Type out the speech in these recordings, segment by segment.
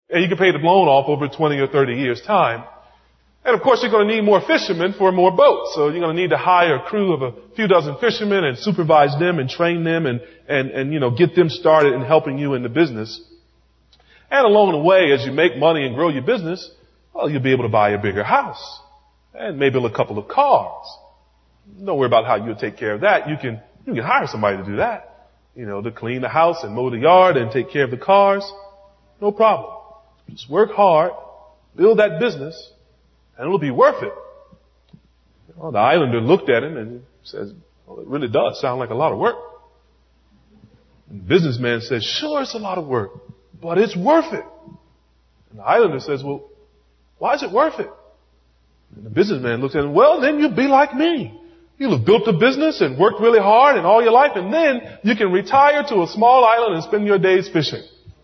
And you can pay the loan off over 20 or 30 years' time. And of course, you're going to need more fishermen for more boats. So you're going to need to hire a crew of a few dozen fishermen and supervise them and train them and get them started in helping you in the business. And along the way, as you make money and grow your business, well, you'll be able to buy a bigger house and maybe a couple of cars. Don't worry about how you'll take care of that. You can hire somebody to do that, to clean the house and mow the yard and take care of the cars. No problem. Just work hard, build that business, and it'll be worth it. Well, the islander looked at him and says, well, it really does sound like a lot of work. And the businessman says, sure, it's a lot of work, but it's worth it. And the islander says, well, why is it worth it? And the businessman looks at him, well, then you'll be like me. You'll have built a business and worked really hard and all your life, and then you can retire to a small island and spend your days fishing.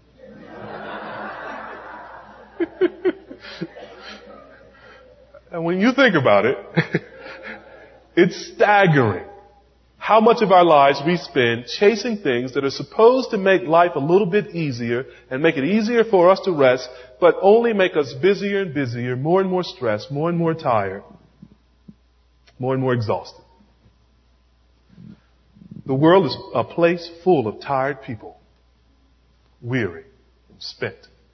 And when you think about it, it's staggering how much of our lives we spend chasing things that are supposed to make life a little bit easier and make it easier for us to rest, but only make us busier and busier, more and more stressed, more and more tired, more and more exhausted. The world is a place full of tired people, weary and spent.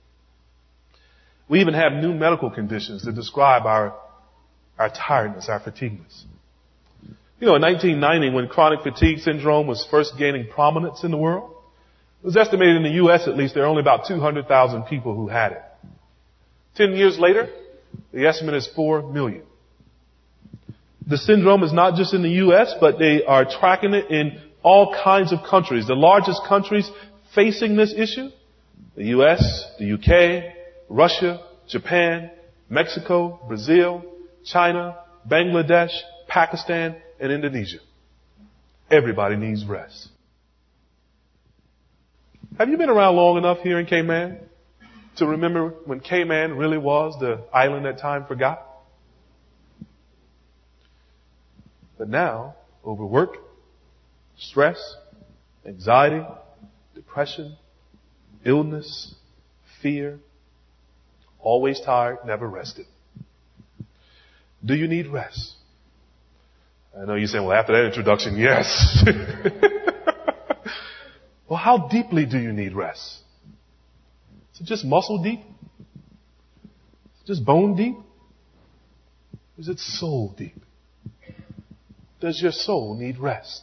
We even have new medical conditions that describe our tiredness, our fatigueness. In 1990, when chronic fatigue syndrome was first gaining prominence in the world, it was estimated in the U.S. at least there are only about 200,000 people who had it. 10 years later, the estimate is 4 million. The syndrome is not just in the U.S., but they are tracking it in all kinds of countries. The largest countries facing this issue, the U.S., the U.K., Russia, Japan, Mexico, Brazil, China, Bangladesh, Pakistan, and Indonesia. Everybody needs rest. Have you been around long enough here in Cayman to remember when Cayman really was the island that time forgot? But now, overwork, stress, anxiety, depression, illness, fear, always tired, never rested. Do you need rest? I know you're saying, well, after that introduction, yes. Well, how deeply do you need rest? Is it just muscle deep? Is it just bone deep? Is it soul deep? Does your soul need rest?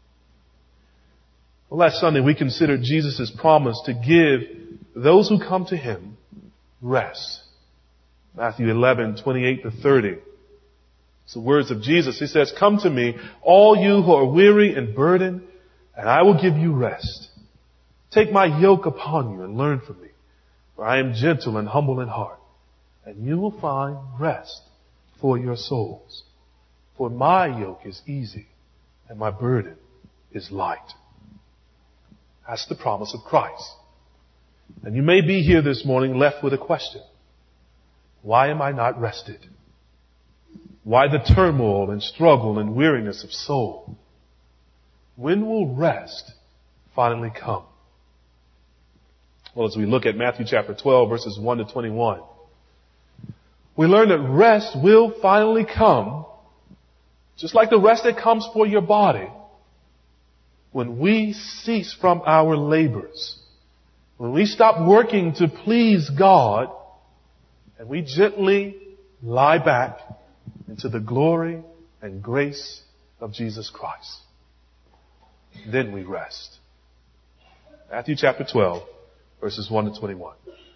Well, last Sunday we considered Jesus' promise to give those who come to Him rest. Matthew 11:28-30. It's the words of Jesus. He says, come to me, all you who are weary and burdened, and I will give you rest. Take my yoke upon you and learn from me, for I am gentle and humble in heart, and you will find rest for your souls. For my yoke is easy and my burden is light. That's the promise of Christ. And you may be here this morning left with a question. Why am I not rested? Why the turmoil and struggle and weariness of soul? When will rest finally come? Well, as we look at Matthew chapter 12, verses 1-21, we learn that rest will finally come, just like the rest that comes for your body, when we cease from our labors, when we stop working to please God, and we gently lie back into the glory and grace of Jesus Christ. Then we rest. Matthew chapter 12, verses 1-21.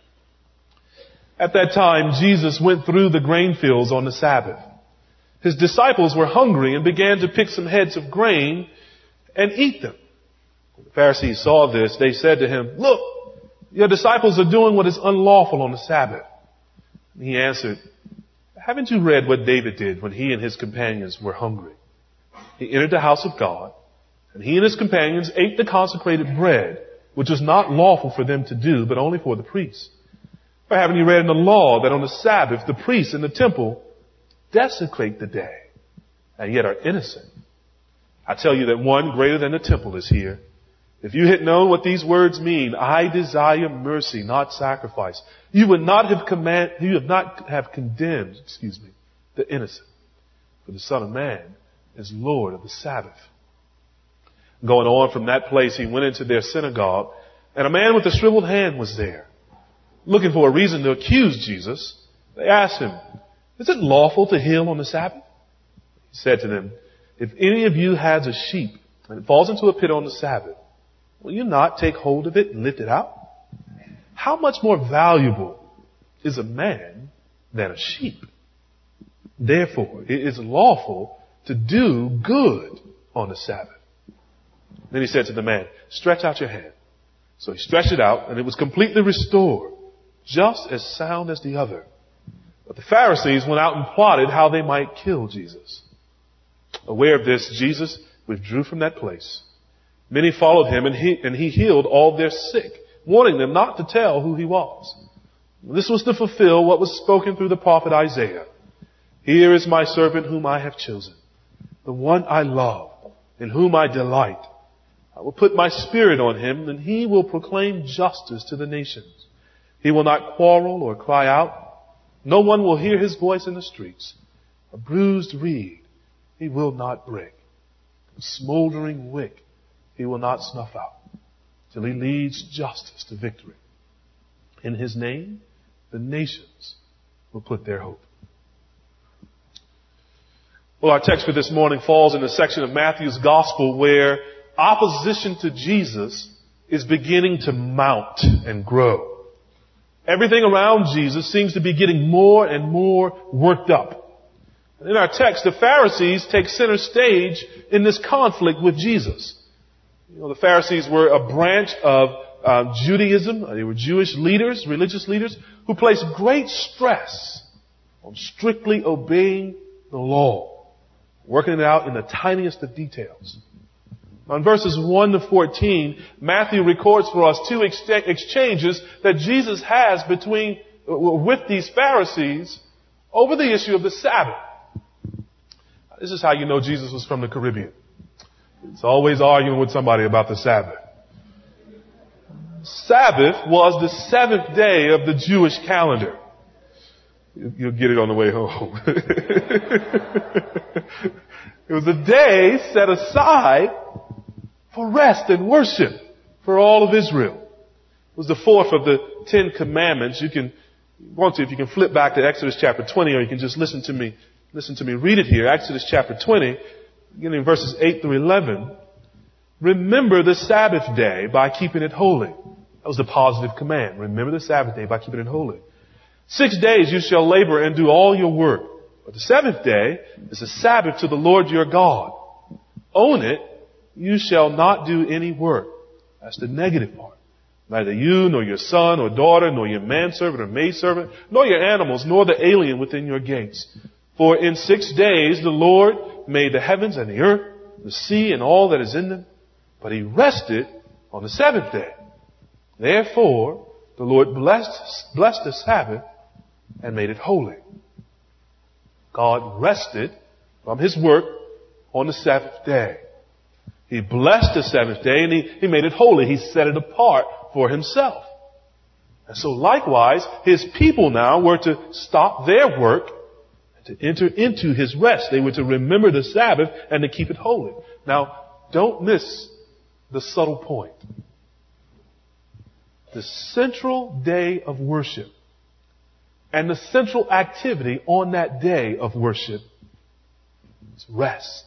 At that time, Jesus went through the grain fields on the Sabbath. His disciples were hungry and began to pick some heads of grain and eat them. When the Pharisees saw this, they said to him, look, your disciples are doing what is unlawful on the Sabbath. And he answered, haven't you read what David did when he and his companions were hungry? He entered the house of God, and he and his companions ate the consecrated bread, which was not lawful for them to do, but only for the priests. For haven't you read in the law that on the Sabbath the priests in the temple desecrate the day, and yet are innocent? I tell you that one greater than the temple is here. If you had known what these words mean, I desire mercy, not sacrifice, you would not have condemned, the innocent. For the Son of Man is Lord of the Sabbath. Going on from that place, he went into their synagogue, and a man with a shriveled hand was there. Looking for a reason to accuse Jesus, they asked him, is it lawful to heal on the Sabbath? He said to them, if any of you has a sheep and it falls into a pit on the Sabbath, will you not take hold of it and lift it out? How much more valuable is a man than a sheep? Therefore, it is lawful to do good on the Sabbath. Then he said to the man, stretch out your hand. So he stretched it out, and it was completely restored, just as sound as the other. But the Pharisees went out and plotted how they might kill Jesus. Aware of this, Jesus withdrew from that place. Many followed him, and he healed all their sick, warning them not to tell who he was. This was to fulfill what was spoken through the prophet Isaiah. Here is my servant whom I have chosen, the one I love, in whom I delight. I will put my spirit on him, and he will proclaim justice to the nations. He will not quarrel or cry out. No one will hear his voice in the streets. A bruised reed he will not break. A smoldering wick he will not snuff out, till he leads justice to victory. In his name, the nations will put their hope. Well, our text for this morning falls in the section of Matthew's Gospel where opposition to Jesus is beginning to mount and grow. Everything around Jesus seems to be getting more and more worked up. In our text, the Pharisees take center stage in this conflict with Jesus. The Pharisees were a branch of Judaism. They were Jewish leaders, religious leaders, who placed great stress on strictly obeying the law, working it out in the tiniest of details. On verses 1 to 14, Matthew records for us two exchanges that Jesus has with these Pharisees over the issue of the Sabbath. This is how you know Jesus was from the Caribbean. It's always arguing with somebody about the Sabbath. Sabbath was the seventh day of the Jewish calendar. You'll get it on the way home. It was a day set aside for rest and worship for all of Israel. It was the fourth of the 10 commandments. If you can flip back to Exodus chapter 20, or you can just listen to me read it here. Exodus chapter 20, beginning in verses 8 through 11. Remember the Sabbath day by keeping it holy. That was the positive command. Remember the Sabbath day by keeping it holy. 6 days you shall labor and do all your work. But the seventh day is a Sabbath to the Lord your God. On it, you shall not do any work. That's the negative part. Neither you, nor your son or daughter, nor your manservant or maidservant, nor your animals, nor the alien within your gates. For in 6 days the Lord made the heavens and the earth, the sea and all that is in them. But he rested on the seventh day. Therefore, the Lord blessed the Sabbath and made it holy. God rested from his work on the seventh day. He blessed the seventh day and he made it holy. He set it apart for himself. And so likewise, his people now were to stop their work and to enter into his rest. They were to remember the Sabbath and to keep it holy. Now, don't miss the subtle point. The central day of worship and the central activity on that day of worship is rest.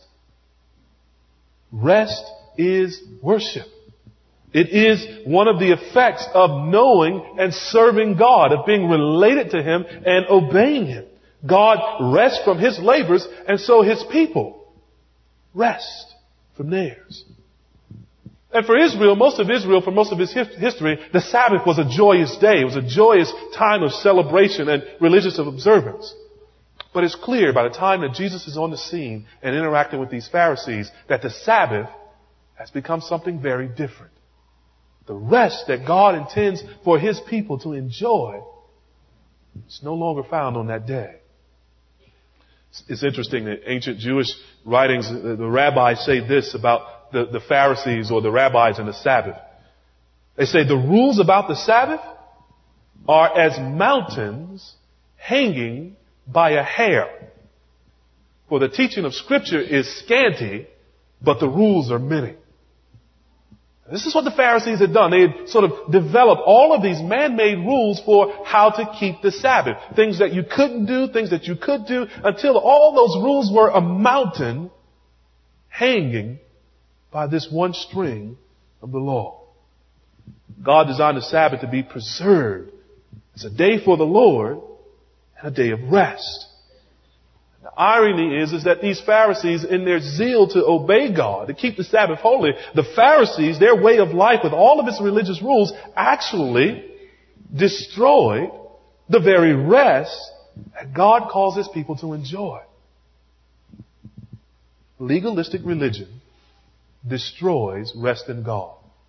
Rest is worship. It is one of the effects of knowing and serving God, of being related to him and obeying him. God rests from his labors, and so his people rest from theirs. And for Israel, for most of its history, the Sabbath was a joyous day. It was a joyous time of celebration and religious observance. But it's clear by the time that Jesus is on the scene and interacting with these Pharisees that the Sabbath has become something very different. The rest that God intends for his people to enjoy is no longer found on that day. It's interesting that ancient Jewish writings, the rabbis say this about the Pharisees or the rabbis and the Sabbath. They say the rules about the Sabbath are as mountains hanging by a hair. For the teaching of Scripture is scanty, but the rules are many. This is what the Pharisees had done. They had sort of developed all of these man-made rules for how to keep the Sabbath. Things that you couldn't do, things that you could do, until all those rules were a mountain hanging by this one string of the law. God designed the Sabbath to be preserved as a day for the Lord and a day of rest. The irony is that these Pharisees, in their zeal to obey God, to keep the Sabbath holy, the Pharisees, their way of life with all of its religious rules, actually destroyed the very rest that God calls His people to enjoy. Legalistic religion destroys rest in God.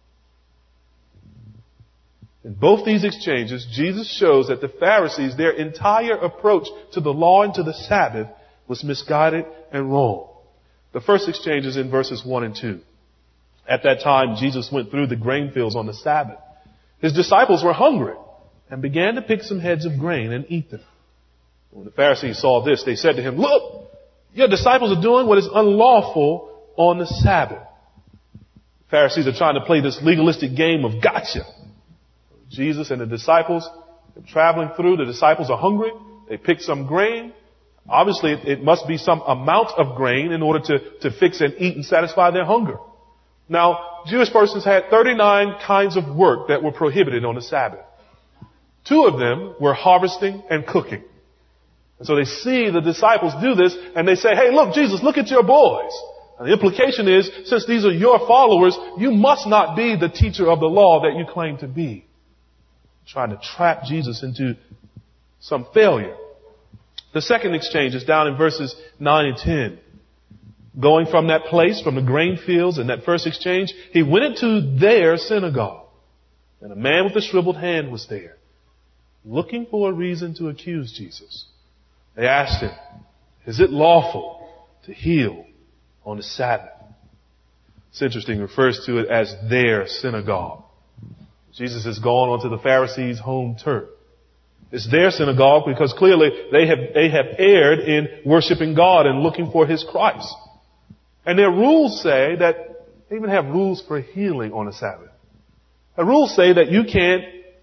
In both these exchanges, Jesus shows that the Pharisees, their entire approach to the law and to the Sabbath was misguided and wrong. The first exchange is in verses 1 and 2. At that time, Jesus went through the grain fields on the Sabbath. His disciples were hungry and began to pick some heads of grain and eat them. When the Pharisees saw this, they said to him, "Look, your disciples are doing what is unlawful on the Sabbath." The Pharisees are trying to play this legalistic game of gotcha. Jesus and the disciples are traveling through. The disciples are hungry. They pick some grain. Obviously, it must be some amount of grain in order to fix and eat and satisfy their hunger. Now, Jewish persons had 39 kinds of work that were prohibited on the Sabbath. 2 of them were harvesting and cooking. And so they see the disciples do this and they say, "Hey, look, Jesus, look at your boys." And the implication is, since these are your followers, you must not be the teacher of the law that you claim to be. Trying to trap Jesus into some failure. The second exchange is down in verses 9 and 10. Going from that place, from the grain fields in that first exchange, he went into their synagogue. And a man with a shriveled hand was there, looking for a reason to accuse Jesus. They asked him, "Is it lawful to heal on the Sabbath?" It's interesting, refers to it as their synagogue. Jesus has gone onto the Pharisees' home turf. It's their synagogue because clearly they have erred in worshiping God and looking for His Christ. And their rules say that they even have rules for healing on the Sabbath. The rules say that you can't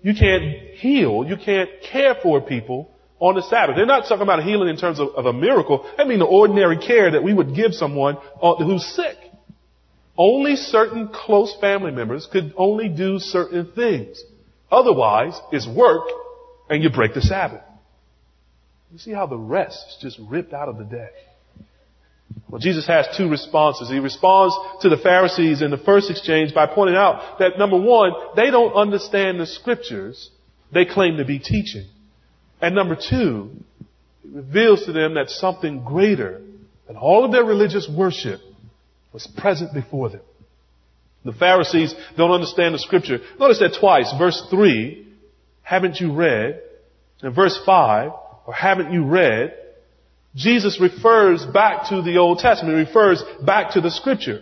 heal, you can't care for people on the Sabbath. They're not talking about healing in terms of a miracle. I mean the ordinary care that we would give someone who's sick. Only certain close family members could only do certain things. Otherwise, it's work and you break the Sabbath. You see how the rest is just ripped out of the day. Well, Jesus has 2 responses. He responds to the Pharisees in the first exchange by pointing out that, number one, they don't understand the Scriptures they claim to be teaching. And number 2, it reveals to them that something greater than all of their religious worship was present before them. The Pharisees don't understand the Scripture. Notice that twice. Verse 3, haven't you read? And verse 5, or haven't you read? Jesus refers back to the Old Testament, refers back to the Scripture.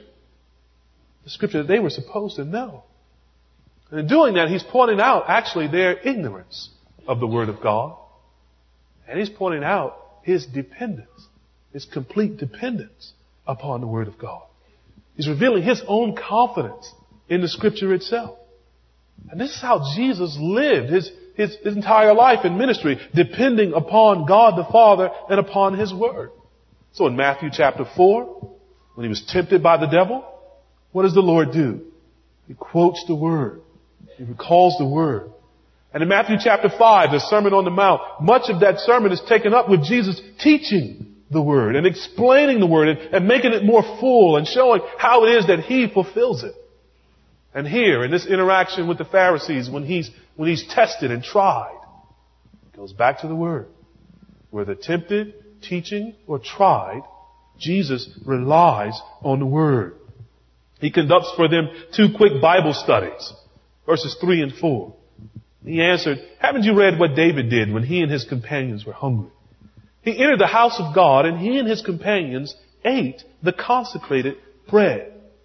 The Scripture that they were supposed to know. And in doing that, He's pointing out actually their ignorance of the Word of God. And He's pointing out His dependence, His complete dependence upon the Word of God. He's revealing His own confidence in the Scripture itself. And this is how Jesus lived his entire life and ministry, depending upon God the Father and upon His Word. So in Matthew chapter 4, when He was tempted by the devil, what does the Lord do? He quotes the Word. He recalls the Word. And in Matthew chapter 5, the Sermon on the Mount, much of that sermon is taken up with Jesus teaching the Word and explaining the Word and making it more full and showing how it is that He fulfills it. And here, in this interaction with the Pharisees, when he's tested and tried, it goes back to the Word. Whether tempted, teaching, or tried, Jesus relies on the Word. He conducts for them 2 quick Bible studies, verses 3 and 4. He answered, "Haven't you read what David did when he and his companions were hungry? He entered the house of God and he and his companions ate the consecrated bread.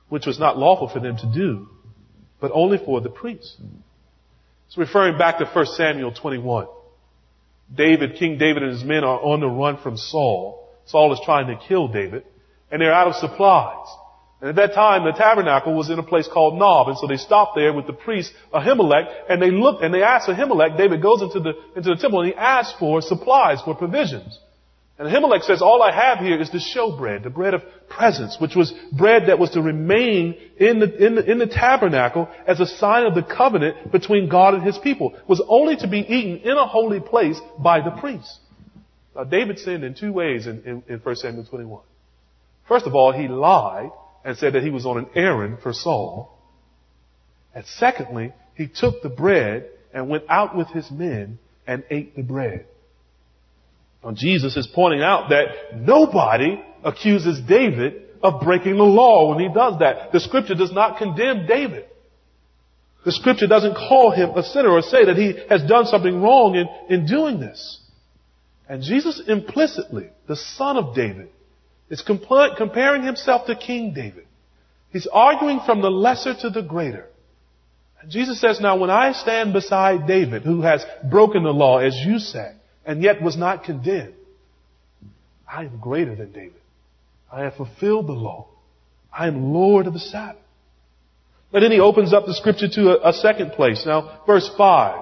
which was not lawful for them to do, but only for the priests. It's referring back to 1 Samuel 21. King David and his men are on the run from Saul. Saul is trying to kill David, and they're out of supplies. And at that time, the tabernacle was in a place called Nob, and so they stopped there with the priest Ahimelech, and they looked and they asked Ahimelech. David goes into the temple and he asks for supplies, for provisions. And Ahimelech says, all I have here is the showbread, the bread of presence, which was bread that was to remain in the tabernacle as a sign of the covenant between God and his people. It was only to be eaten in a holy place by the priests. Now, David sinned in two ways in 1 Samuel 21. First of all, he lied and said that he was on an errand for Saul. And secondly, he took the bread and went out with his men and ate the bread. Now, Jesus is pointing out that nobody accuses David of breaking the law when he does that. The scripture does not condemn David. The scripture doesn't call him a sinner or say that he has done something wrong in doing this. And Jesus implicitly, the son of David, is comparing himself to King David. He's arguing from the lesser to the greater. And Jesus says, now when I stand beside David, who has broken the law, as you say, and yet was not condemned, I am greater than David. I have fulfilled the law. I am Lord of the Sabbath. But then he opens up the scripture to a second place. Now, verse 5.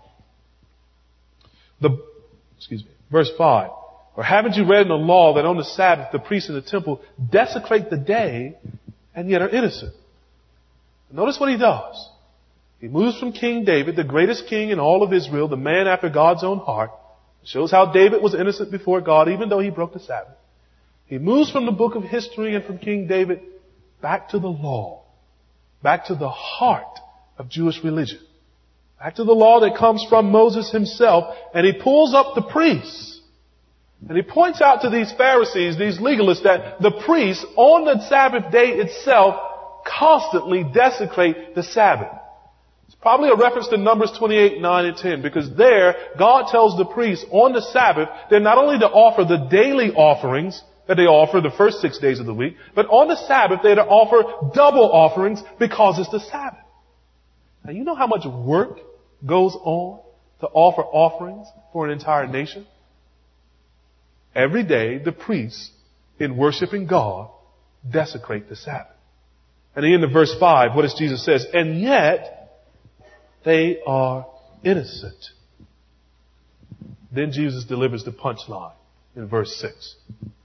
Verse 5. Or haven't you read in the law that on the Sabbath the priests in the temple desecrate the day and yet are innocent? Notice what he does. He moves from King David, the greatest king in all of Israel, the man after God's own heart. It shows how David was innocent before God even though he broke the Sabbath. He moves from the book of history and from King David back to the law, back to the heart of Jewish religion, back to the law that comes from Moses himself, and he pulls up the priests. And he points out to these Pharisees, these legalists, that the priests on the Sabbath day itself constantly desecrate the Sabbath. It's probably a reference to Numbers 28, 9, and 10, because there, God tells the priests on the Sabbath, they're not only to offer the daily offerings that they offer the first 6 days of the week, but on the Sabbath they're to offer double offerings because it's the Sabbath. Now you know how much work goes on to offer offerings for an entire nation? Every day, the priests, in worshiping God, desecrate the Sabbath. And at the end of verse 5, what does Jesus say? And yet, they are innocent. Then Jesus delivers the punchline in verse 6.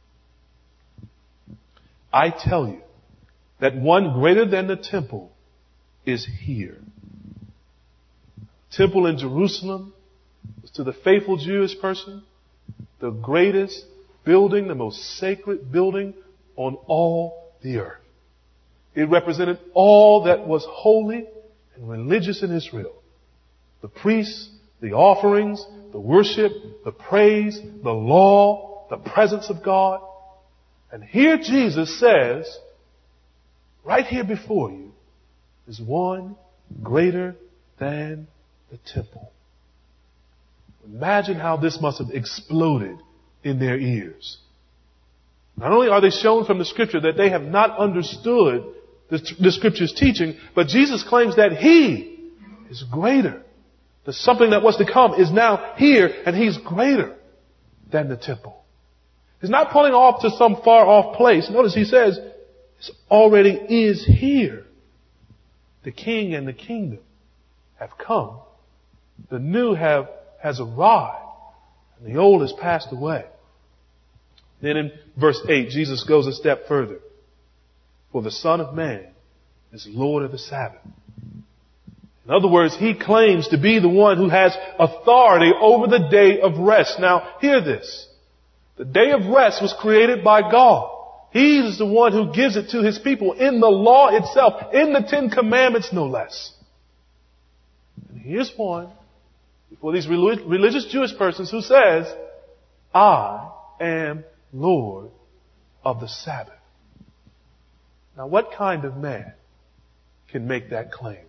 I tell you that one greater than the temple is here. Temple in Jerusalem was to the faithful Jewish person the greatest building, the most sacred building on all the earth. It represented all that was holy and religious in Israel. The priests, the offerings, the worship, the praise, the law, the presence of God. And here Jesus says, right here before you is one greater than the temple. Imagine how this must have exploded in their ears. Not only are they shown from the scripture that they have not understood the scripture's teaching, but Jesus claims that He is greater. That something that was to come is now here, and He's greater than the temple. He's not pointing off to some far off place. Notice He says, it already is here. The King and the kingdom have come. The new has arrived, and the old has passed away. Then in verse 8, Jesus goes a step further. For the Son of Man is Lord of the Sabbath. In other words, He claims to be the one who has authority over the day of rest. Now, hear this. The day of rest was created by God. He is the one who gives it to His people in the law itself, in the 10 Commandments, no less. And here's one for these religious Jewish persons who says, I am Lord of the Sabbath. Now, what kind of man can make that claim?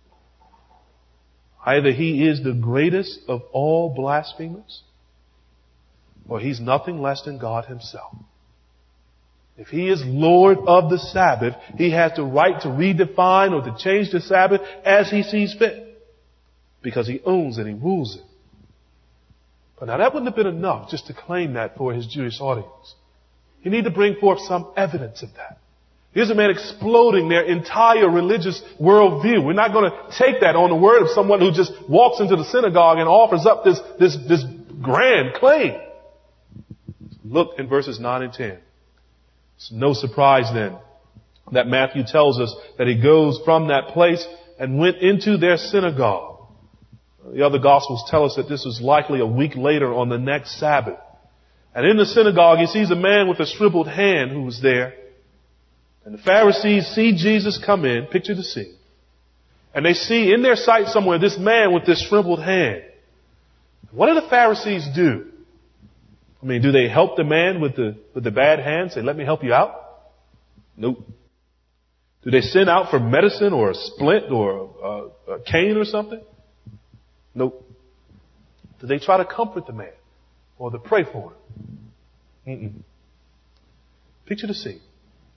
Either he is the greatest of all blasphemers, or he's nothing less than God Himself. If he is Lord of the Sabbath, he has the right to redefine or to change the Sabbath as he sees fit. Because he owns it, he rules it. But now that wouldn't have been enough just to claim that for his Jewish audience. You need to bring forth some evidence of that. Here's a man exploding their entire religious worldview. We're not going to take that on the word of someone who just walks into the synagogue and offers up this grand claim. Look in verses 9 and 10. It's no surprise then that Matthew tells us that he goes from that place and went into their synagogue. The other Gospels tell us that this was likely a week later on the next Sabbath. And in the synagogue, he sees a man with a shriveled hand who was there. And the Pharisees see Jesus come in, picture the scene. And they see in their sight somewhere this man with this shriveled hand. What do the Pharisees do? I mean, do they help the man with the bad hand? Say, let me help you out? Nope. Do they send out for medicine or a splint or a cane or something? Nope. Do they try to comfort the man or to pray for him? Picture the scene.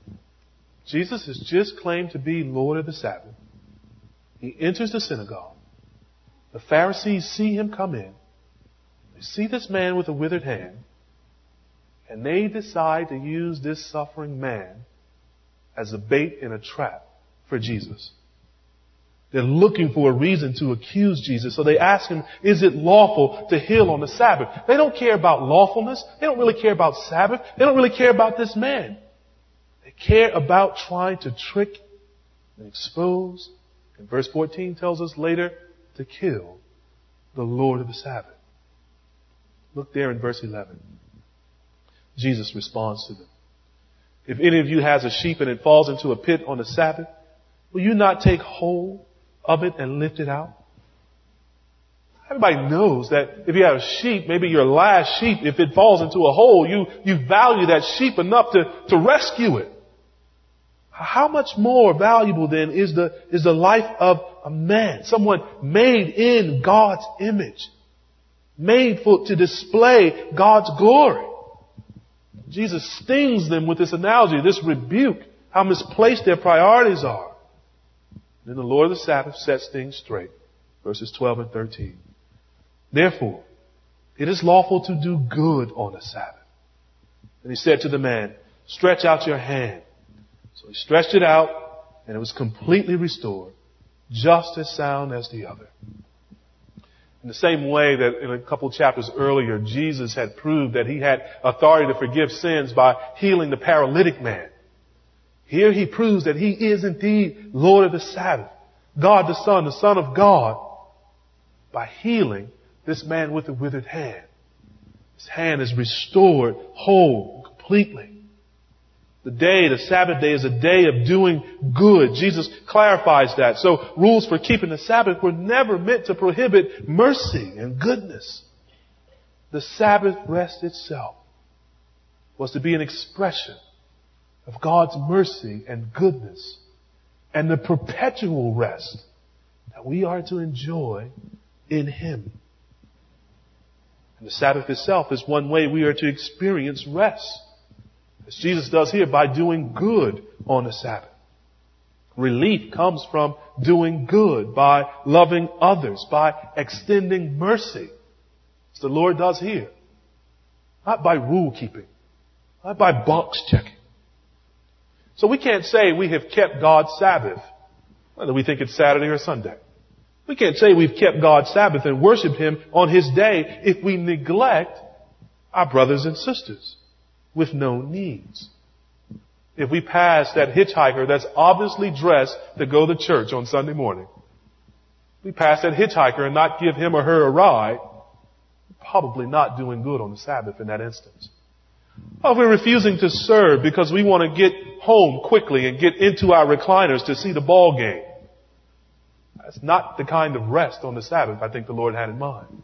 Jesus has just claimed to be Lord of the Sabbath. He enters the synagogue. The Pharisees see him come in. They see this man with a withered hand. And they decide to use this suffering man as a bait in a trap for Jesus. They're looking for a reason to accuse Jesus. So they ask him, is it lawful to heal on the Sabbath? They don't care about lawfulness. They don't really care about Sabbath. They don't really care about this man. They care about trying to trick and expose. And verse 14 tells us later to kill the Lord of the Sabbath. Look there in verse 11. Jesus responds to them. If any of you has a sheep and it falls into a pit on the Sabbath, will you not take hold of it and lift it out? Everybody knows that if you have a sheep, maybe your last sheep, if it falls into a hole, you value that sheep enough to rescue it. How much more valuable then is the life of a man, someone made in God's image, made to display God's glory? Jesus stings them with this analogy, this rebuke, how misplaced their priorities are. Then the Lord of the Sabbath sets things straight. Verses 12 and 13. Therefore, it is lawful to do good on the Sabbath. And he said to the man, stretch out your hand. So he stretched it out, and it was completely restored, just as sound as the other. In the same way that in a couple chapters earlier, Jesus had proved that he had authority to forgive sins by healing the paralytic man. Here he proves that he is indeed Lord of the Sabbath, God the Son of God, by healing this man with the withered hand. His hand is restored whole, completely. The Sabbath day, is a day of doing good. Jesus clarifies that. So rules for keeping the Sabbath were never meant to prohibit mercy and goodness. The Sabbath rest itself was to be an expression of God's mercy and goodness and the perpetual rest that we are to enjoy in Him. And the Sabbath itself is one way we are to experience rest, as Jesus does here, by doing good on the Sabbath. Relief comes from doing good, by loving others, by extending mercy, as the Lord does here. Not by rule keeping, not by box checking. So we can't say we have kept God's Sabbath, whether we think it's Saturday or Sunday. We can't say we've kept God's Sabbath and worshiped Him on His day if we neglect our brothers and sisters with no needs. If we pass that hitchhiker that's obviously dressed to go to church on Sunday morning, we pass that hitchhiker and not give him or her a ride, we're probably not doing good on the Sabbath in that instance. Or if we're refusing to serve because we want to get home quickly and get into our recliners to see the ball game, that's not the kind of rest on the Sabbath I think the Lord had in mind.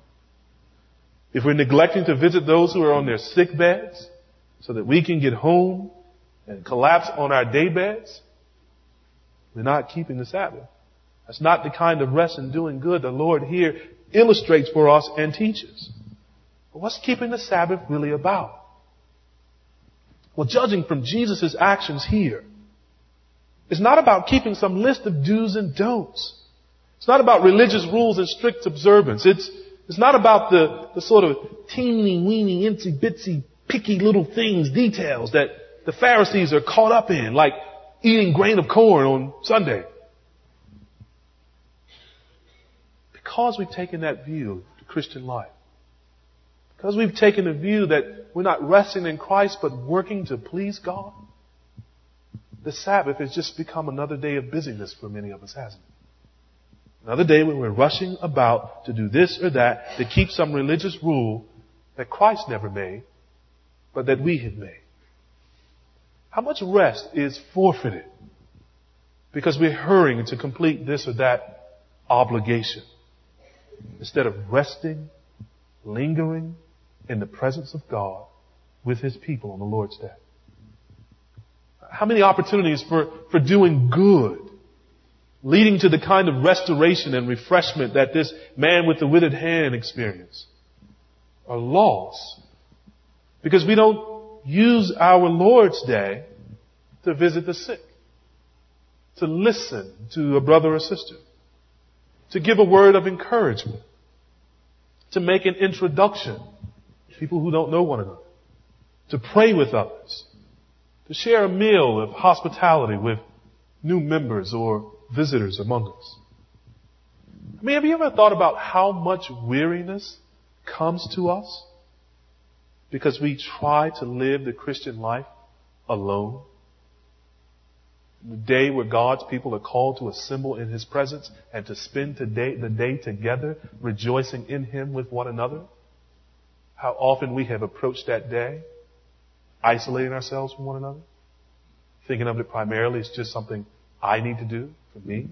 If we're neglecting to visit those who are on their sick beds so that we can get home and collapse on our day beds, we're not keeping the Sabbath. That's not the kind of rest and doing good the Lord here illustrates for us and teaches. But what's keeping the Sabbath really about? Well, judging from Jesus' actions here, it's not about keeping some list of do's and don'ts. It's not about religious rules and strict observance. It's not about the sort of teeny weeny, incy bitsy, picky little things, details that the Pharisees are caught up in, like eating grain of corn on Sunday. Because we've taken that view of the Christian life, because we've taken the view that we're not resting in Christ but working to please God, the Sabbath has just become another day of busyness for many of us, hasn't it? Another day when we're rushing about to do this or that, to keep some religious rule that Christ never made, but that we have made. How much rest is forfeited because we're hurrying to complete this or that obligation instead of resting, lingering in the presence of God with His people on the Lord's Day? How many opportunities for doing good, leading to the kind of restoration and refreshment that this man with the withered hand experienced, are lost because we don't use our Lord's Day to visit the sick, to listen to a brother or sister, to give a word of encouragement, to make an introduction to people who don't know one another, to pray with others, to share a meal of hospitality with new members or visitors among us. I mean, have you ever thought about how much weariness comes to us because we try to live the Christian life alone? The day where God's people are called to assemble in His presence and to spend the day together, rejoicing in Him with one another. How often we have approached that day isolating ourselves from one another, thinking of it primarily as just something I need to do for me.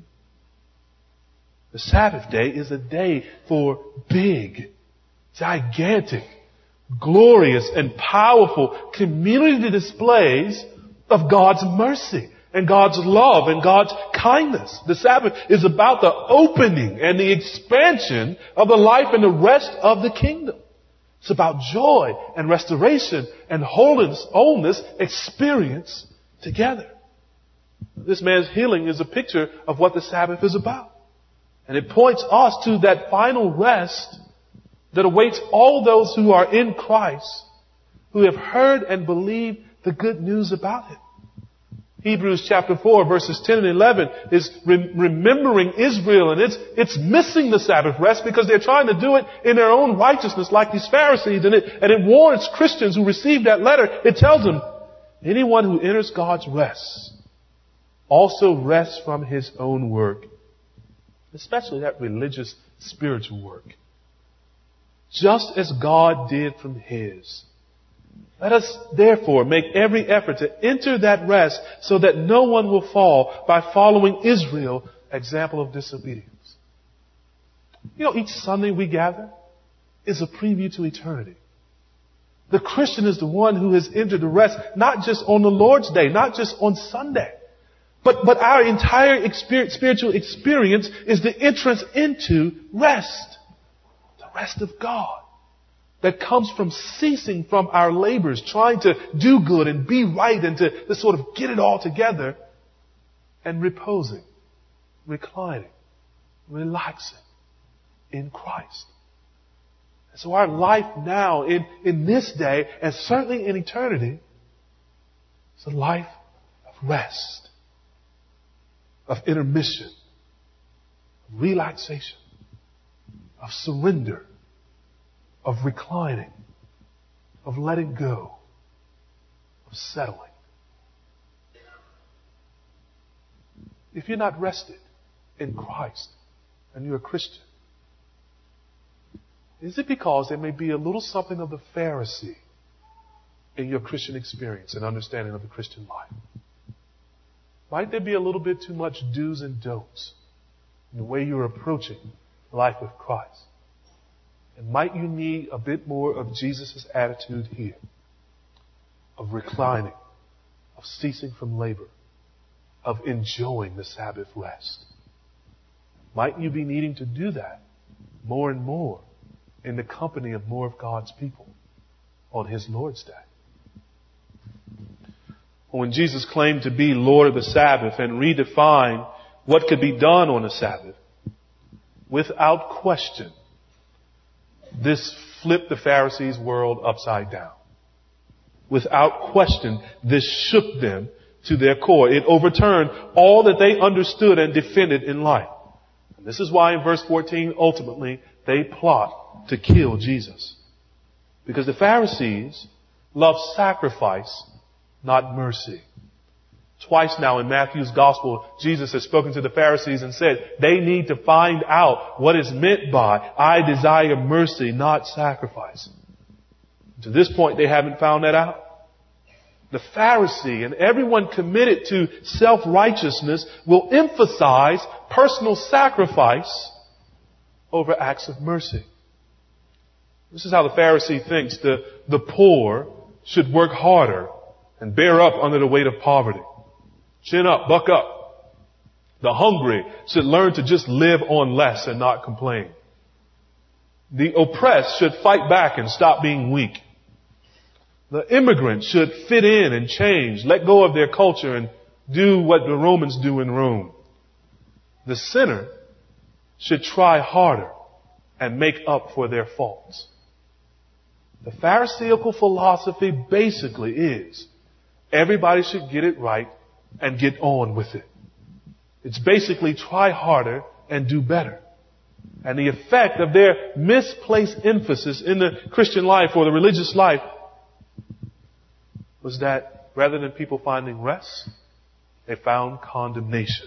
The Sabbath day is a day for big, gigantic, glorious, and powerful community displays of God's mercy and God's love and God's kindness. The Sabbath is about the opening and the expansion of the life and the rest of the kingdom. It's about joy and restoration and wholeness experienced together. This man's healing is a picture of what the Sabbath is about. And it points us to that final rest that awaits all those who are in Christ, who have heard and believed the good news about Him. Hebrews chapter 4 verses 10 and 11 is remembering Israel, and it's missing the Sabbath rest because they're trying to do it in their own righteousness like these Pharisees. And it warns Christians who receive that letter. It tells them, anyone who enters God's rest also rests from his own work, especially that religious, spiritual work, just as God did from His. Let us therefore make every effort to enter that rest so that no one will fall by following Israel's example of disobedience. You know, each Sunday we gather is a preview to eternity. The Christian is the one who has entered the rest, not just on the Lord's Day, not just on Sunday, but our entire spiritual experience is the entrance into rest. The rest of God. That comes from ceasing from our labors, trying to do good and be right and to sort of get it all together, and reposing, reclining, relaxing in Christ. And so our life now in this day, and certainly in eternity, is a life of rest, of intermission, of relaxation, of surrender, of reclining, of letting go, of settling. If you're not rested in Christ and you're a Christian, is it because there may be a little something of the Pharisee in your Christian experience and understanding of the Christian life? Might there be a little bit too much do's and don'ts in the way you're approaching life with Christ? And might you need a bit more of Jesus' attitude here, of reclining, of ceasing from labor, of enjoying the Sabbath rest? Might you be needing to do that more and more in the company of more of God's people on His Lord's Day? when Jesus claimed to be Lord of the Sabbath and redefined what could be done on the Sabbath, without question, this flipped the Pharisees' world upside down. Without question, this shook them to their core. It overturned all that they understood and defended in life. And this is why in verse 14, ultimately, they plot to kill Jesus. Because the Pharisees love sacrifice, not mercy. Twice now in Matthew's gospel, Jesus has spoken to the Pharisees and said they need to find out what is meant by, I desire mercy, not sacrifice. To this point, they haven't found that out. The Pharisee and everyone committed to self-righteousness will emphasize personal sacrifice over acts of mercy. This is how the Pharisee thinks the poor should work harder and bear up under the weight of poverty. Chin up, buck up. The hungry should learn to just live on less and not complain. The oppressed should fight back and stop being weak. The immigrant should fit in and change, let go of their culture and do what the Romans do in Rome. The sinner should try harder and make up for their faults. The Pharisaical philosophy basically is everybody should get it right and get on with it. It's basically try harder and do better. And the effect of their misplaced emphasis in the Christian life or the religious life was that rather than people finding rest, they found condemnation.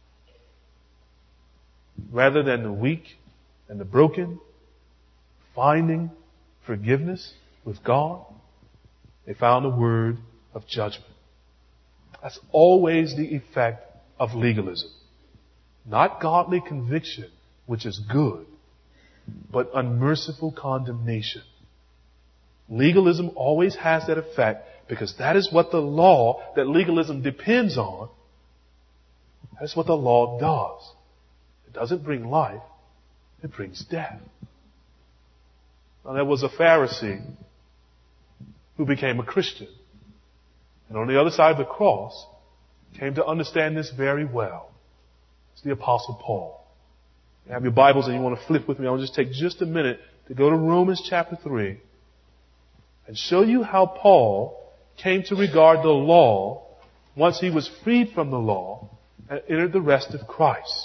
Rather than the weak and the broken finding forgiveness with God, they found a word of judgment. That's always the effect of legalism. Not godly conviction, which is good, but unmerciful condemnation. Legalism always has that effect because that is what the law that legalism depends on, that's what the law does. It doesn't bring life, it brings death. Now, there was a Pharisee who became a Christian. And on the other side of the cross, came to understand this very well. It's the Apostle Paul. You have your Bibles and you want to flip with me. I'll just take just a minute to go to Romans chapter 3 and show you how Paul came to regard the law once he was freed from the law and entered the rest of Christ.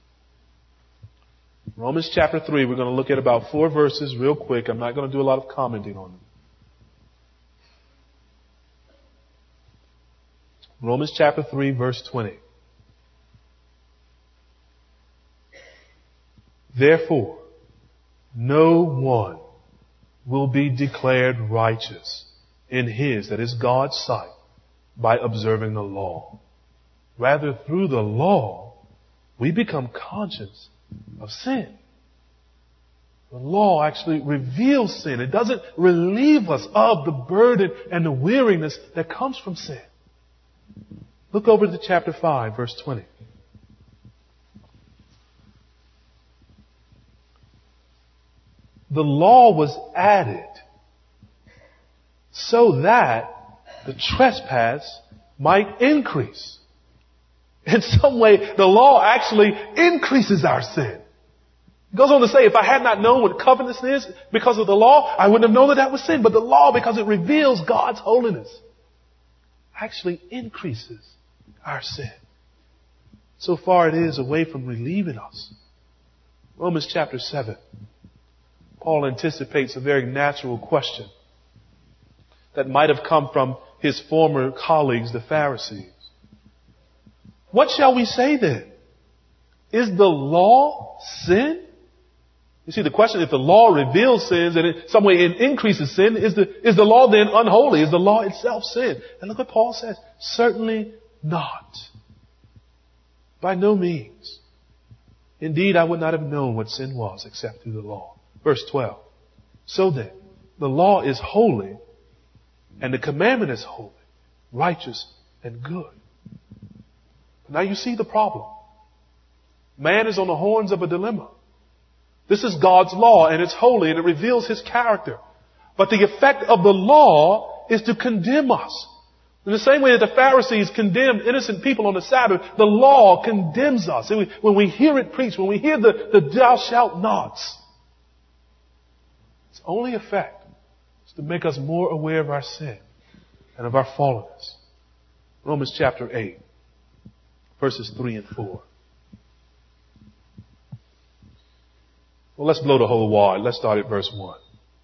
Romans chapter 3, we're going to look at about 4 verses real quick. I'm not going to do a lot of commenting on them. Romans chapter 3, verse 20. Therefore, no one will be declared righteous in his, that is God's sight, by observing the law. Rather, through the law, we become conscious of sin. The law actually reveals sin. It doesn't relieve us of the burden and the weariness that comes from sin. Look over to chapter 5, verse 20. The law was added so that the trespass might increase. In some way, the law actually increases our sin. It goes on to say, if I had not known what covetousness is because of the law, I wouldn't have known that was sin. But the law, because it reveals God's holiness, actually increases our sin. So far it is away from relieving us. Romans chapter 7. Paul anticipates a very natural question that might have come from his former colleagues, the Pharisees. What shall we say then? Is the law sin? You see, the question, if the law reveals sins and in some way it increases sin, is the law then unholy? Is the law itself sin? And look what Paul says. Certainly not. By no means. Indeed, I would not have known what sin was except through the law. Verse 12. So then, the law is holy and the commandment is holy, righteous and good. Now you see the problem. Man is on the horns of a dilemma. This is God's law and it's holy and it reveals His character. But the effect of the law is to condemn us. In the same way that the Pharisees condemned innocent people on the Sabbath, the law condemns us. When we hear it preached, when we hear the thou shalt nots, its only effect is to make us more aware of our sin and of our fallenness. Romans chapter 8, verses 3 and 4. Well, let's blow the whole wad. Let's start at verse 1.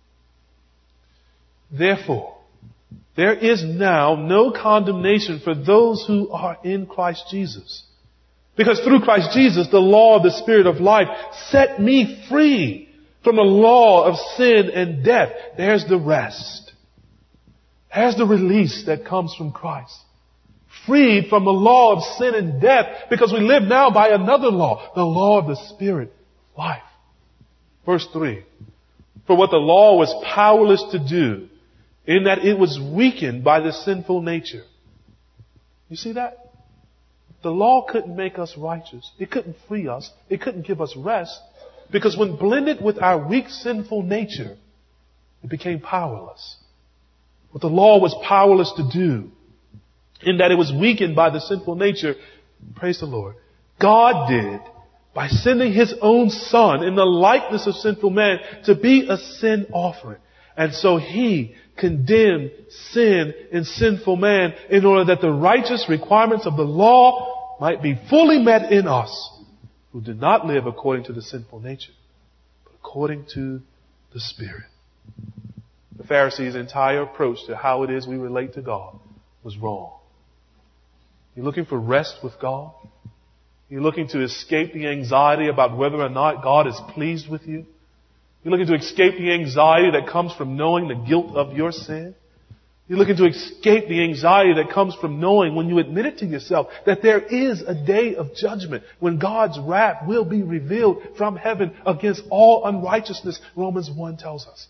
Therefore, there is now no condemnation for those who are in Christ Jesus. Because through Christ Jesus, the law of the Spirit of life set me free from the law of sin and death. There's the rest. There's the release that comes from Christ. Freed from the law of sin and death, because we live now by another law, the law of the Spirit of life. Verse 3. For what the law was powerless to do, in that it was weakened by the sinful nature. You see that? The law couldn't make us righteous. It couldn't free us. It couldn't give us rest. Because when blended with our weak sinful nature, it became powerless. What the law was powerless to do, in that it was weakened by the sinful nature, praise the Lord, God did by sending His own Son in the likeness of sinful man to be a sin offering. And so He condemned sin in sinful man in order that the righteous requirements of the law might be fully met in us who did not live according to the sinful nature, but according to the Spirit. The Pharisees' entire approach to how it is we relate to God was wrong. You're looking for rest with God? You're looking to escape the anxiety about whether or not God is pleased with you? You're looking to escape the anxiety that comes from knowing the guilt of your sin? You're looking to escape the anxiety that comes from knowing, when you admit it to yourself, that there is a day of judgment when God's wrath will be revealed from heaven against all unrighteousness, Romans 1 tells us.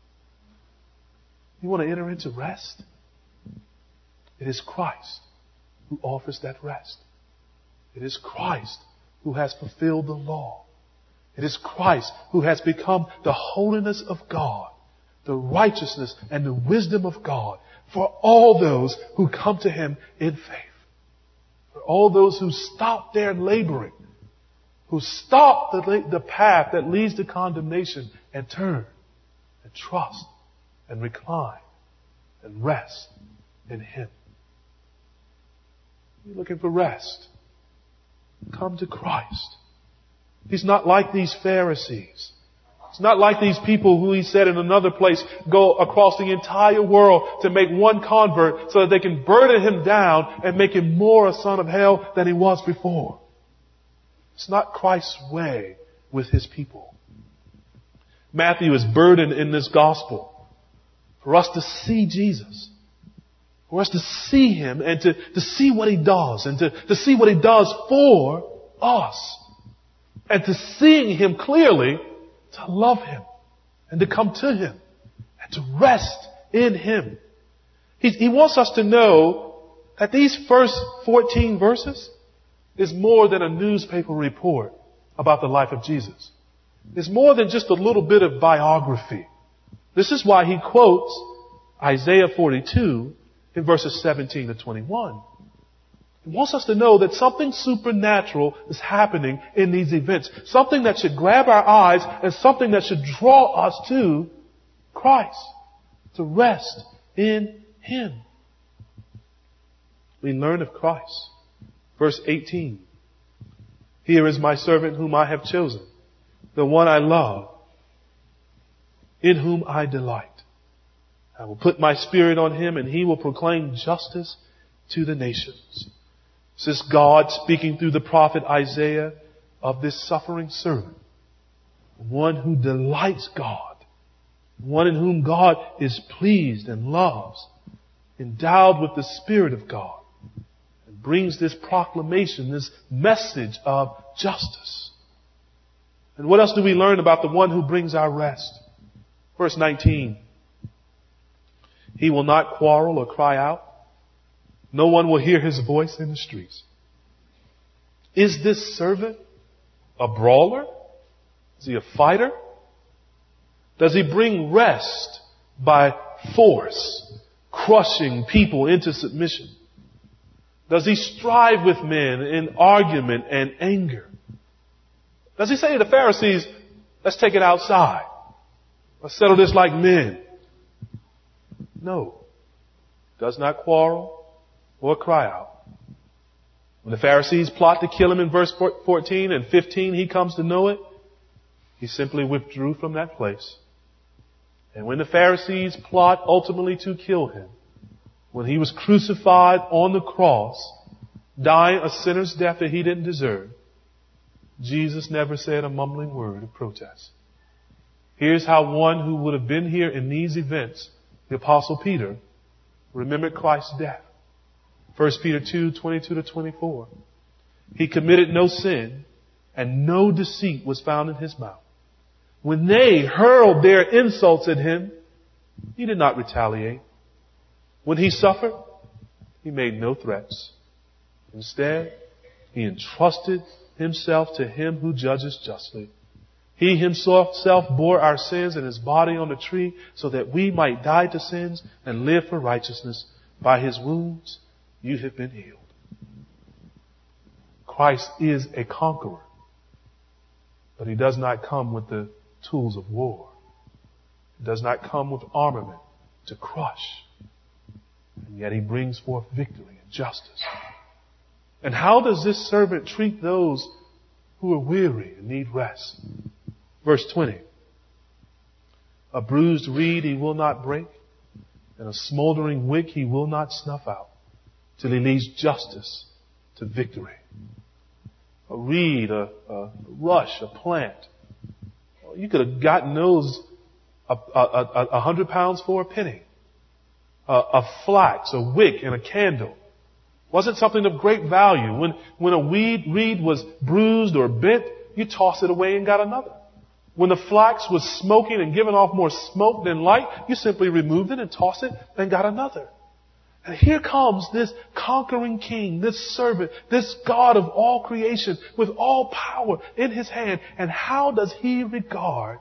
You want to enter into rest? It is Christ who offers that rest. It is Christ who has fulfilled the law. It is Christ who has become the holiness of God, the righteousness and the wisdom of God for all those who come to Him in faith. For all those who stop their laboring, who stop the path that leads to condemnation and turn and trust and recline and rest in Him. You're looking for rest. Come to Christ. He's not like these Pharisees. It's not like these people who He said in another place go across the entire world to make one convert so that they can burden him down and make him more a son of hell than he was before. It's not Christ's way with His people. Matthew is burdened in this gospel for us to see Jesus, for us to see Him and to see what He does and to see what He does for us. And to seeing Him clearly, to love Him and to come to Him and to rest in Him. He wants us to know that these first 14 verses is more than a newspaper report about the life of Jesus. It's more than just a little bit of biography. This is why he quotes Isaiah 42 in verses 17 to 21. He wants us to know that something supernatural is happening in these events. Something that should grab our eyes and something that should draw us to Christ, to rest in Him. We learn of Christ. Verse 18. Here is my servant whom I have chosen, the one I love, in whom I delight. I will put my spirit on him and he will proclaim justice to the nations. This is God speaking through the prophet Isaiah of this suffering servant, one who delights God, one in whom God is pleased and loves, endowed with the Spirit of God, and brings this proclamation, this message of justice. And what else do we learn about the one who brings our rest? Verse 19. He will not quarrel or cry out. No one will hear his voice in the streets. Is this servant a brawler? Is he a fighter? Does he bring rest by force, crushing people into submission? Does he strive with men in argument and anger? Does he say to the Pharisees, let's take it outside. Let's settle this like men? No. Does not quarrel or cry out. When the Pharisees plot to kill him in verse 14 and 15, he comes to know it. He simply withdrew from that place. And when the Pharisees plot ultimately to kill him, when he was crucified on the cross, dying a sinner's death that he didn't deserve, Jesus never said a mumbling word of protest. Here's how one who would have been here in these events, the Apostle Peter, remembered Christ's death. 1 Peter 2:22-24. He committed no sin, and no deceit was found in his mouth. When they hurled their insults at him, he did not retaliate. When he suffered, he made no threats. Instead, he entrusted himself to him who judges justly. He himself bore our sins in his body on the tree so that we might die to sins and live for righteousness. By his wounds, you have been healed. Christ is a conqueror, but he does not come with the tools of war. He does not come with armament to crush. And yet he brings forth victory and justice. And how does this servant treat those who are weary and need rest? Verse 20. A bruised reed he will not break, and a smoldering wick he will not snuff out, till he leads justice to victory. A reed, a rush, a plant. You could have gotten those 100 pounds for a penny. A flax, a wick, and a candle. Wasn't something of great value. When a reed was bruised or bent, you toss it away and got another. When the flax was smoking and giving off more smoke than light, you simply removed it and tossed it and got another. And here comes this conquering king, this servant, this God of all creation with all power in his hand. And how does he regard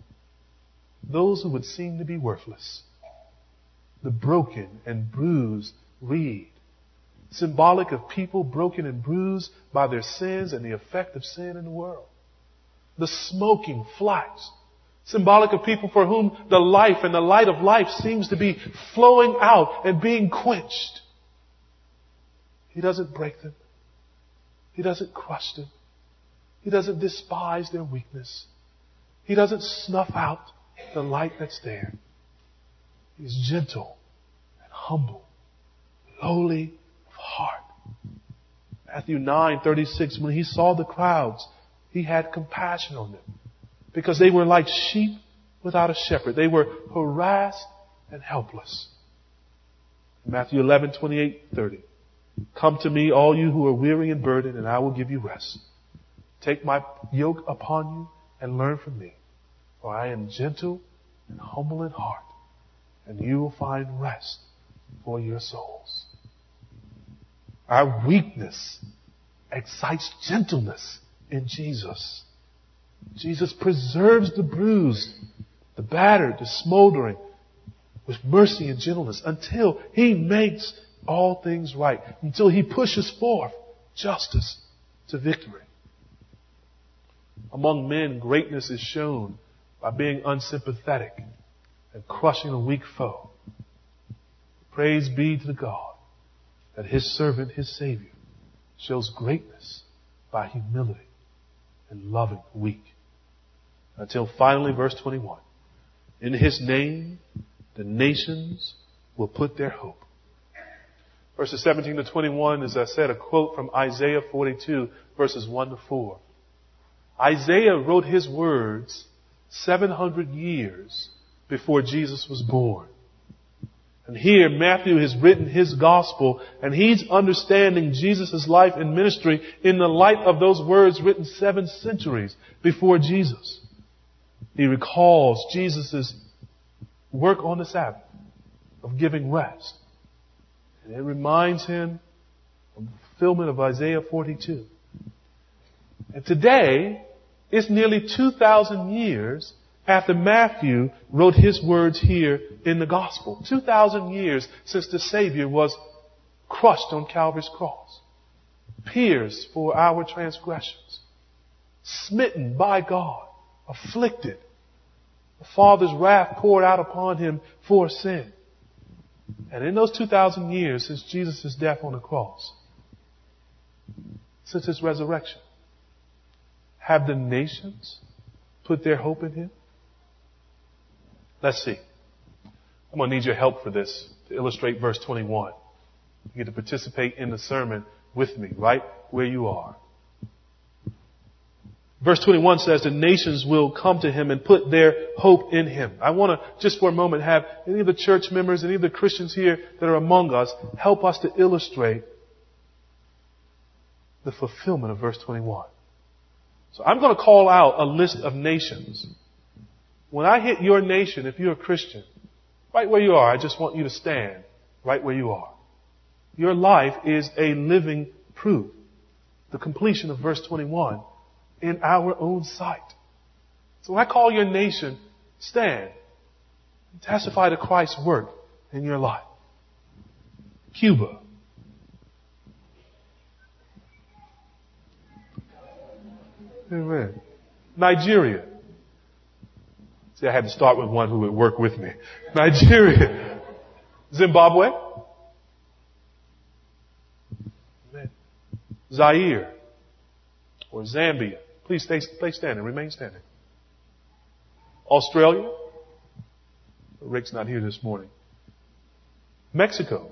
those who would seem to be worthless? The broken and bruised reed, symbolic of people broken and bruised by their sins and the effect of sin in the world. The smoking flax, symbolic of people for whom the life and the light of life seems to be flowing out and being quenched. He doesn't break them. He doesn't crush them. He doesn't despise their weakness. He doesn't snuff out the light that's there. He's gentle and humble, lowly of heart. Matthew 9:36, when he saw the crowds, he had compassion on them because they were like sheep without a shepherd. They were harassed and helpless. Matthew 11:28-30. Come to me, all you who are weary and burdened, and I will give you rest. Take my yoke upon you and learn from me, for I am gentle and humble in heart, and you will find rest for your souls. Our weakness excites gentleness in Jesus. Jesus preserves the bruised, the battered, the smoldering with mercy and gentleness until he makes all things right, until he pushes forth justice to victory. Among men, greatness is shown by being unsympathetic and crushing a weak foe. Praise be to God that his servant, his Savior, shows greatness by humility and loving the weak. Until finally, verse 21, in his name, the nations will put their hope. Verses 17-21, as I said, a quote from Isaiah 42, verses 1-4. Isaiah wrote his words 700 years before Jesus was born. And here Matthew has written his gospel, and he's understanding Jesus' life and ministry in the light of those words written 7 centuries before Jesus. He recalls Jesus' work on the Sabbath of giving rest. And it reminds him of the fulfillment of Isaiah 42. And today, it's nearly 2,000 years after Matthew wrote his words here in the gospel. 2,000 years since the Savior was crushed on Calvary's cross, pierced for our transgressions, smitten by God, afflicted, the Father's wrath poured out upon him for sin. And in those 2,000 years since Jesus' death on the cross, since his resurrection, have the nations put their hope in him? Let's see. I'm going to need your help for this to illustrate verse 21. You get to participate in the sermon with me, right where you are. Verse 21 says the nations will come to him and put their hope in him. I want to just for a moment have any of the church members, any of the Christians here that are among us, help us to illustrate the fulfillment of verse 21. So I'm going to call out a list of nations. When I hit your nation, if you're a Christian, right where you are, I just want you to stand right where you are. Your life is a living proof. The completion of verse 21 in our own sight. So when I call your nation, stand and testify to Christ's work in your life. Cuba. Amen. Nigeria. See, I had to start with one who would work with me. Nigeria. Zimbabwe. Amen. Zaire. Or Zambia. Please stay standing. Remain standing. Australia. Rick's not here this morning. Mexico.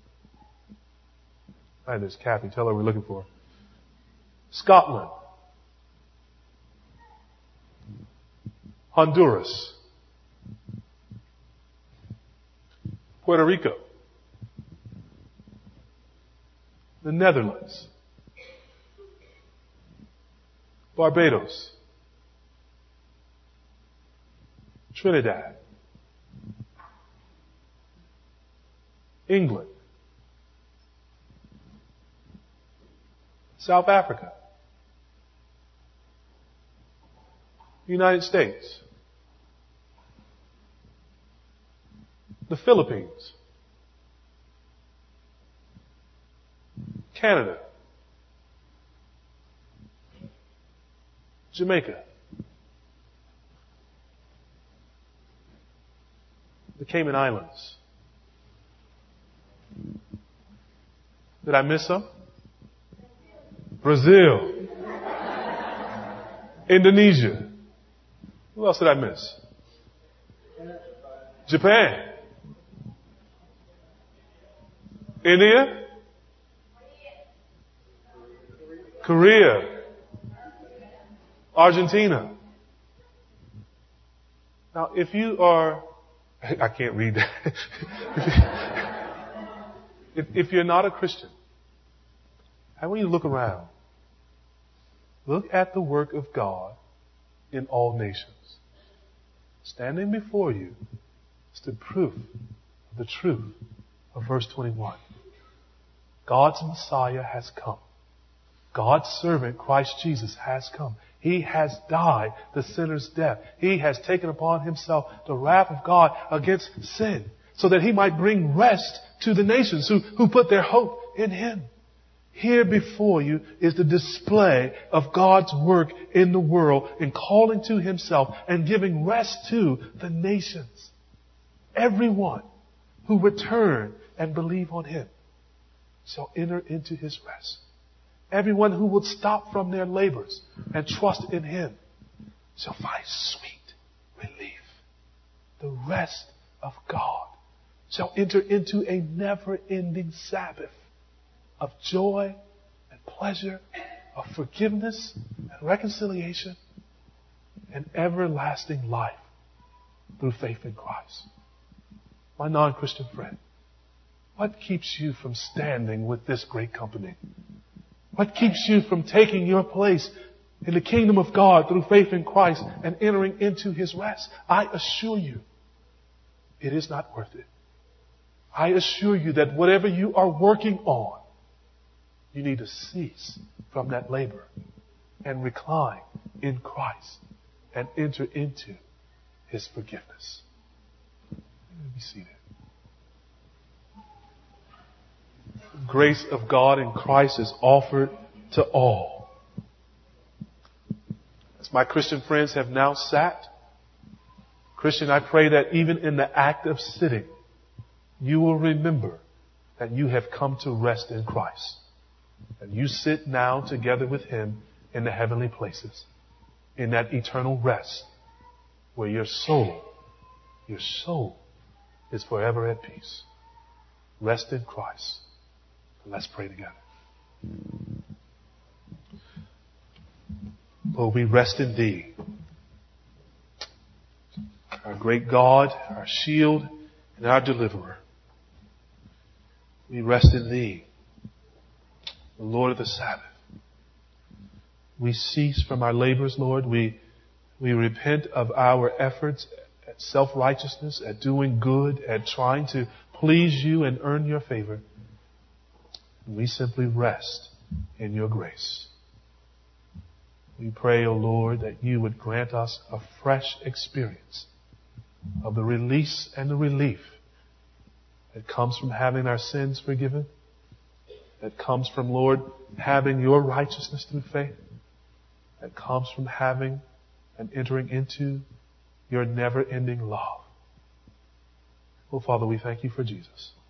Hi, there's Kathy. Tell her we're looking for her. Scotland. Honduras. Puerto Rico. The Netherlands. Barbados. Trinidad. England. South Africa. United States. The Philippines. Canada. Jamaica. The Cayman Islands. Did I miss some? Brazil. Indonesia. Who else did I miss? Japan. India. Korea. Argentina. Now, if you are, I can't read that. if you're not a Christian, I want you to look around. Look at the work of God in all nations. Standing before you is the proof of the truth of verse 21. God's Messiah has come. God's servant, Christ Jesus, has come. He has died the sinner's death. He has taken upon himself the wrath of God against sin so that he might bring rest to the nations who put their hope in him. Here before you is the display of God's work in the world in calling to himself and giving rest to the nations. Everyone who would turn and believe on him shall enter into his rest. Everyone who would stop from their labors and trust in him shall find sweet relief. The rest of God shall enter into a never-ending Sabbath of joy and pleasure, of forgiveness and reconciliation and everlasting life through faith in Christ. My non-Christian friend, what keeps you from standing with this great company? What keeps you from taking your place in the kingdom of God through faith in Christ and entering into his rest? I assure you, it is not worth it. I assure you that whatever you are working on, you need to cease from that labor and recline in Christ and enter into His forgiveness. Be seated. The grace of God in Christ is offered to all. As my Christian friends have now sat, Christian, I pray that even in the act of sitting, you will remember that you have come to rest in Christ. And you sit now together with Him in the heavenly places, in that eternal rest where your soul is forever at peace. Rest in Christ. And let's pray together. Lord, we rest in Thee, our great God, our shield, and our deliverer. We rest in Thee, the Lord of the Sabbath. We cease from our labors, Lord. We repent of our efforts at self-righteousness, at doing good, at trying to please You and earn Your favor. We simply rest in Your grace. We pray, O Lord, that You would grant us a fresh experience of the release and the relief that comes from having our sins forgiven, that comes from, Lord, having Your righteousness through faith, that comes from having and entering into Your never-ending love. Oh, Father, we thank You for Jesus.